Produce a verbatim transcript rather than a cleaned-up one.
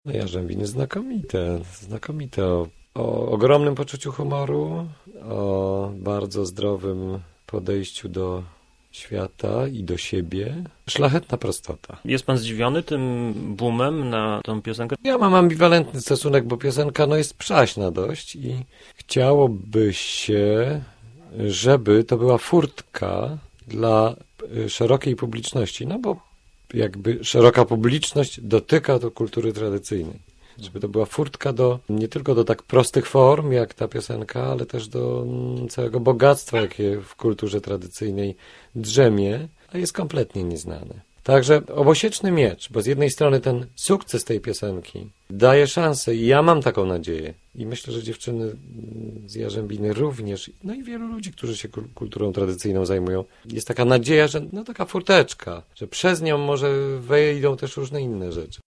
No Jarzębiny znakomite, znakomite o, o ogromnym poczuciu humoru, o bardzo zdrowym podejściu do świata i do siebie. Szlachetna prostota. Jest pan zdziwiony tym boomem na tą piosenkę? Ja mam ambiwalentny stosunek, bo piosenka no, jest przaśna dość i chciałoby się, żeby to była furtka dla szerokiej publiczności, no bo jakby szeroka publiczność dotyka do kultury tradycyjnej. Żeby to była furtka do, nie tylko do tak prostych form, jak ta piosenka, ale też do całego bogactwa, jakie w kulturze tradycyjnej drzemie, a jest kompletnie nieznane. Także obosieczny miecz, bo z jednej strony ten sukces tej piosenki daje szansę i ja mam taką nadzieję i myślę, że dziewczyny z Jarzębiny również, no i wielu ludzi, którzy się kulturą tradycyjną zajmują, jest taka nadzieja, że no taka furteczka, że przez nią może wejdą też różne inne rzeczy.